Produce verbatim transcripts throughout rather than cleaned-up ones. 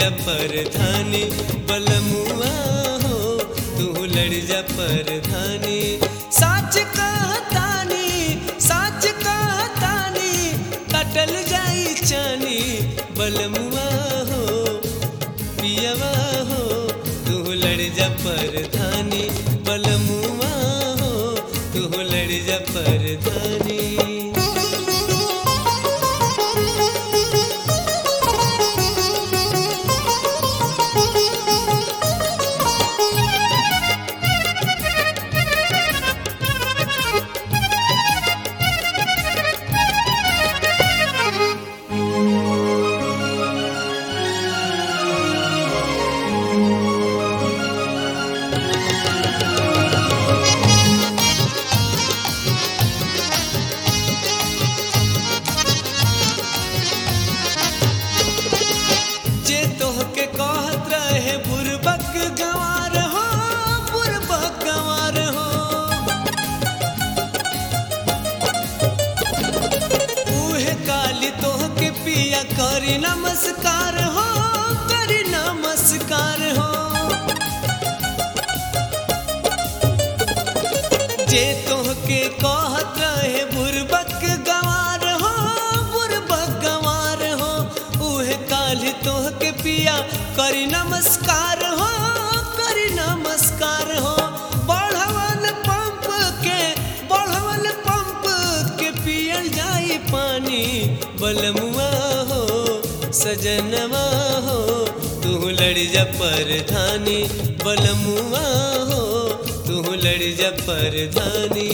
जा परधानी बलमुआ हो तू लड़ जा परधानी। साच कहतानी साच कहतानी कटल जाई चानी बलमुआ हो पियवा हो तू लड़ जा परधानी बलमुआ हो तू लड़ जा परधानी। करी नमस्कार हो करी नमस्कार हो जे तोहके कहत रहे बुरबक गंवार हो बुरबक गंवार हो उहे काल्हि तोहके पिया करी नमस्कार हो करी नमस्कार हो। बढ़वन पंप के बढ़वन पंप के पियल जाई पानी बलमुआ हो सजनवा हो तू लड़ जा परधानी बलमुआ हो तू लड़ जा परधानी।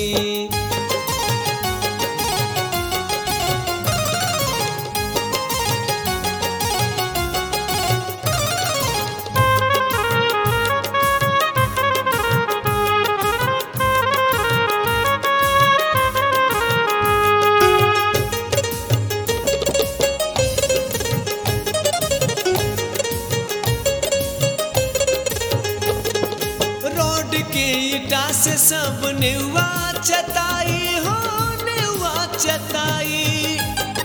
से सब नेवा चताई हो नेवा चताई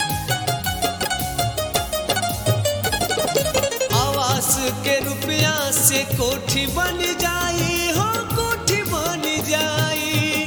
आवास के रुपया से कोठी बन जाई हो कोठी बन जाई।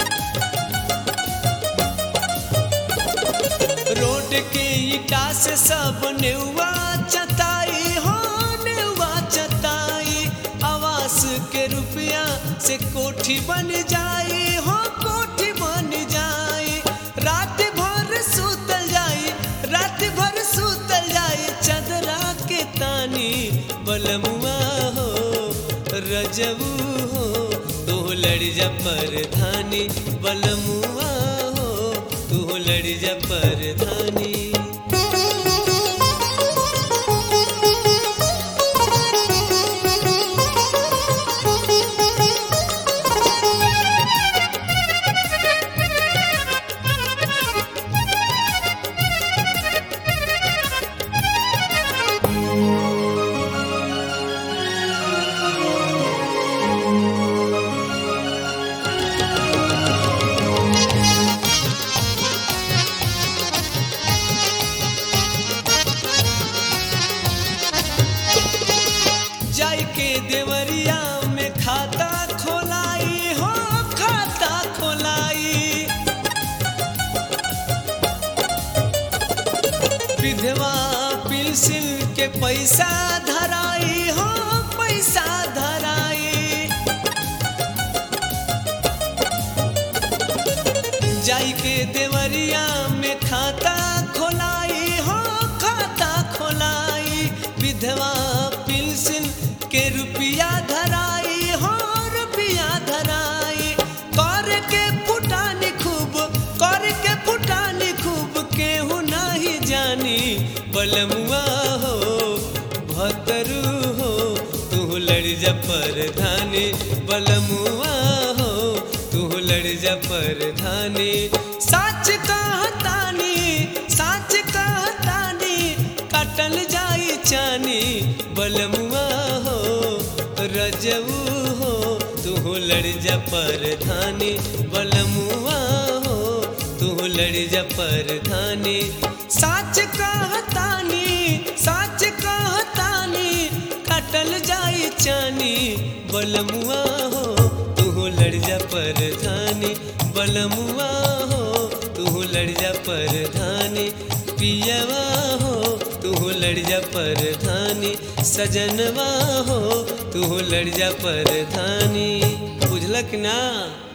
रोड के ईटा से सब नेवा चताई हो नेवा चताई आवास के रुपया से कोठी बन जाई हो कोठी बन जाई। रात भर सुतल जाई रात भर सुतल जाई चदरा के तानी बलमुआ हो रजबू हो तू लड़ जा परधानी बलमुआ हो तू लड़ जा परधानी। देवरिया में खाता खोलाई हो खाता खोलाई विधवा पेंशन के पैसा धराई हो पैसा धराई। जाई के देवरिया में खाता खोलाई हो खाता खोलाई विधवा पेंशन के रुपया धराई हो रुपया धराई। कर के फुटानी खूब कर के फुटानी खूब केहू नहीं जानी बलमुआ हो भतरू हो तू लड़ जा परधानी बलमुआ हो तू लड़ जा परधानी। साच कहतानी साच कहतानी कटल जाई चानी बलमुआ हो रजऊ हो तू लड़ जा परधानी बलमुआ हो तू लड़ जा परधानी। साच कहतानी साच कहतानी बलमुआ हो तू लड़ जा परधानी, बलमुआ हो तू लड़ जा परधानी, पियवा हो तू लड़ जा परधानी, सजनवा हो तू लड़ जा परधानी। बुझलक ना।